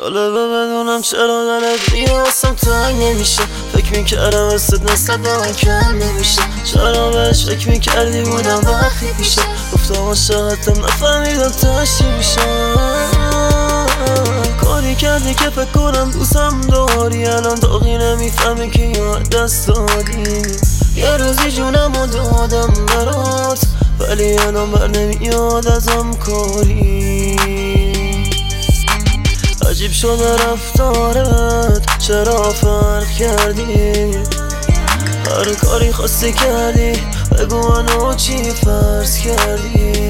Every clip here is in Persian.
جالبه بدونم چرا دلت دیگه واسم تنگ نمیشه. فکر میکردم استت نسبت به من کم نمیشه. چرا بهش فکر میکردی بودم وقتی پیشه. گفتم عاشقتم نفهمیدم تش چی میشه. کاری کردی که فکر کنم دوستم داری، الان داغی نمیفهمی که یاد دست دادی. یه روزی جونمو دادم برات، ولی الان بر نمیاد ازم کاری. عجیب شده رفتارت، چرا فرق کردی؟ هر کاری خواستی کردی، بگو منو چی فرض کردی؟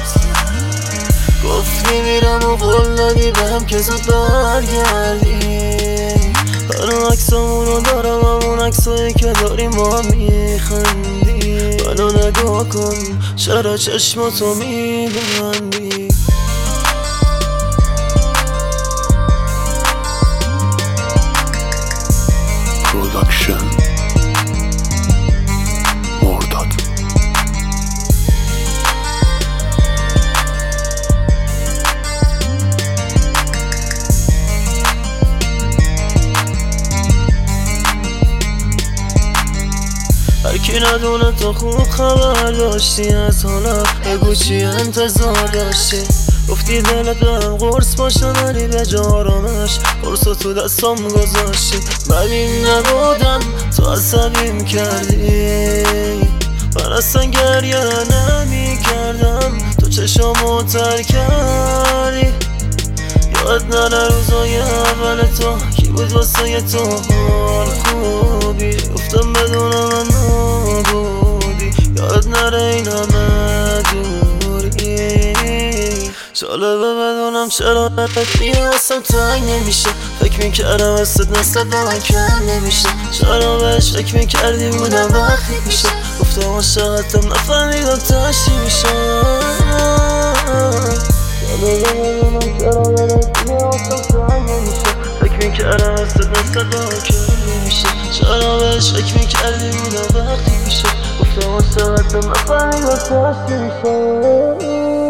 گفتی میرم و قول دادی بهم که زود برگردی. هر عکسامونو دارم، همون عکسایی که داریم با هم میخندی. منو نگاه کن، چرا چشماتو میبندی؟ پروداکشن مرداد. هرکی ندونه تو خوب خبر داشتی از حالا، بگو چی انتظار داشتی؟ گفتی دلت بهم قرص باشه، ولی به جا آرامش قرصو تو دستم گذاشتی. ببین نبودم تو عصبیم کردی، من اصلا گریه نمی کردم، تو چشامو تر کردی. یاد نره روزای اول تو کی بود واسه تو حال خوبی. گفتم بدون من نبودی، یاد نره این همه دوری. جالبه بدونم چرا دلت دیگه واسم تنگ نمیشه. فکر میکردم استت نسبت به من کم نمیشه. چرا بهش فکر میکردی بودم وقتی پیشه. گفتم عاشقتم نفهمیدم تش چی میشه. جالبه بدونم چرا دلت دیگه واسم تنگ نمیشه. فکر میکردم استت نسبت به من کم نمیشه. چرا بهش فکر میکردی بودم وقتی پیشه. گفتم عاشقتم نفهمیدم تش چی میشه.